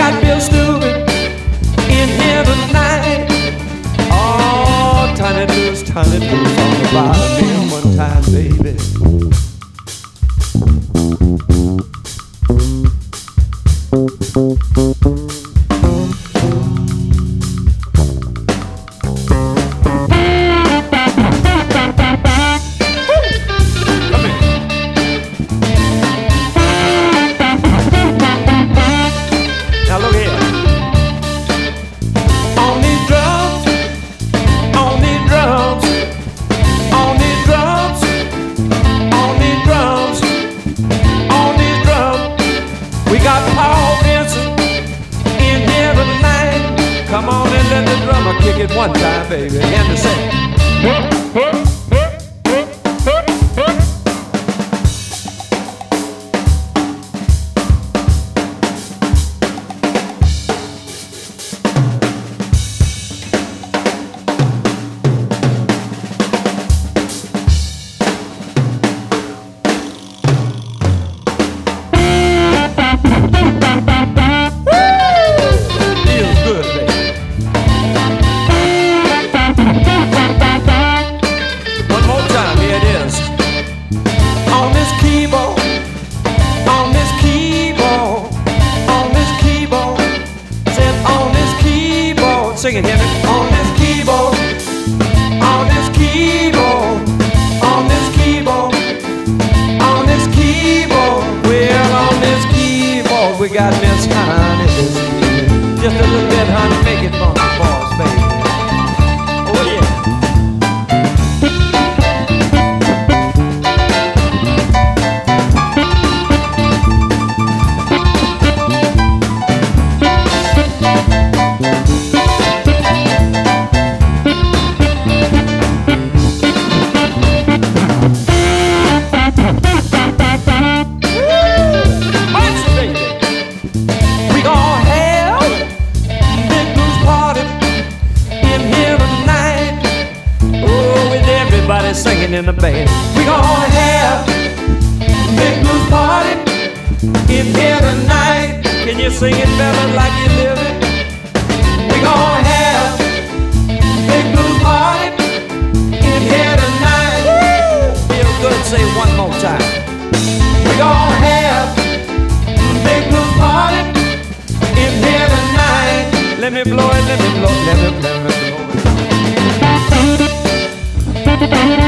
got real stupid in here tonight. Oh, tiny loose on the bottom one time, baby. Come on and let the drummer kick it one time, baby, and the second. Sing it, hear me. On this keyboard, on this keyboard, on this keyboard, on this keyboard. Well, on this keyboard, we got Miss Honey this evening. Just a little bit, honey, make it fun for us, baby. Oh, yeah. Singing in the band. We gonna have a big blues party in here tonight. Can you sing it, fella, like you live it? We gonna have a big blues party in here tonight. Woo! Feel good, say it one more time. We gonna have a big blues party in here tonight. Let me blow it, let me blow it, let me blow it.